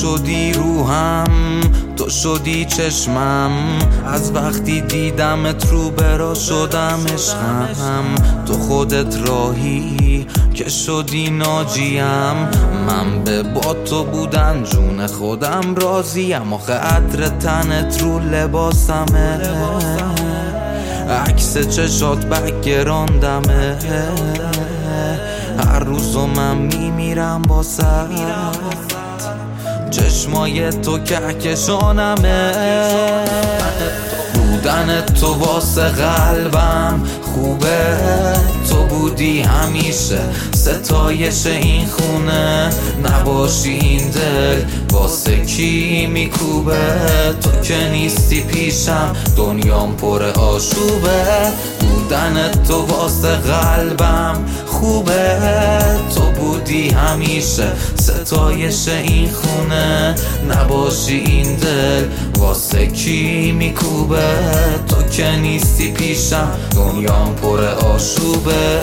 شدی روحم، تو شدی چشمم، از وقتی دیدمت رو برا شدم عشقم. تو خودت راهی که شدی ناجیم، من به با تو بودن جون خودم راضیم. آخه عطر تنت رو لباسمه، عکس چشات بگراندمه، هر روزو من میمیرم واسه چشمای تو کهکشانمه. بودن تو واسه قلبم خوبه، تو بودی همیشه ستایش این خونه. نباشی این دل واسه کی میکوبه، تو که نیستی پیشم دنیام پر آشوبه. بودن تو واسه قلبم خوبه، تو بودی همیشه ستایش این خونه. نباشی این دل واسه کی میکوبه، تو که نیستی پیشم دنیام پر آشوبه.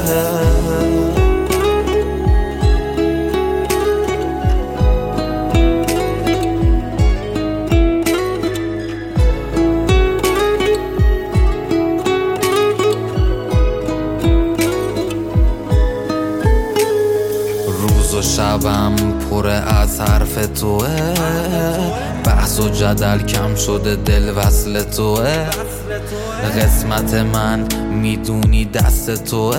روز و شبم پر از حرف توه، بحث و جدل کم شده دل وصل توه. قسمت من میدونی دست توه،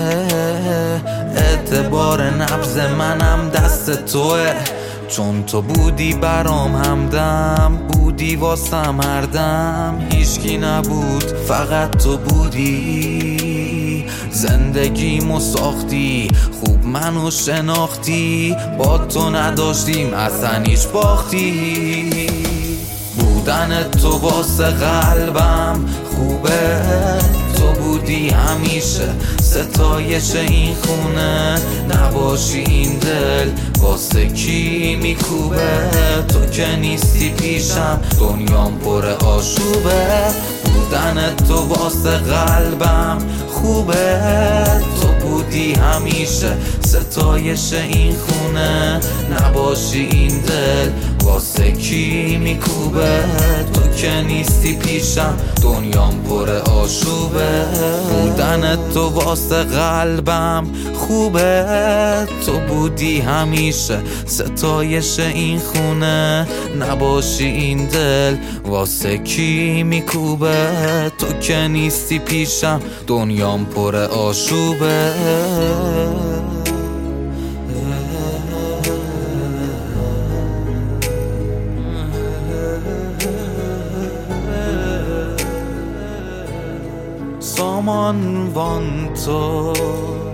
اعتبار نبض منم دست توه. چون تو بودی برام همدم، بودی واسم هردم. هیچکی نبود فقط تو بودی، زندگیمو ساختی خوب منو شناختی. با تو نداشتیم اصلا هیچ باختی. بودن تو واسه قلبم خوبه، تو بودی همیشه ستایش این خونه. نباشی این دل واسه کی میکوبه، تو که نیستی پیشم دنیام پر آشوبه. بودن تو واسه قلبم خوبه، تو بودی همیشه ستایش این خونه. نباشی این دل واسه کی میکوبه، تو که نیستی پیشم دنیام پر آشوبه. بودن تو واسه قلبم خوبه، تو بودی همیشه ستایش این خونه. نباشی این دل واسه کی میکوبه، تو که نیستی پیشم دنیام پر آشوبه. Someone want to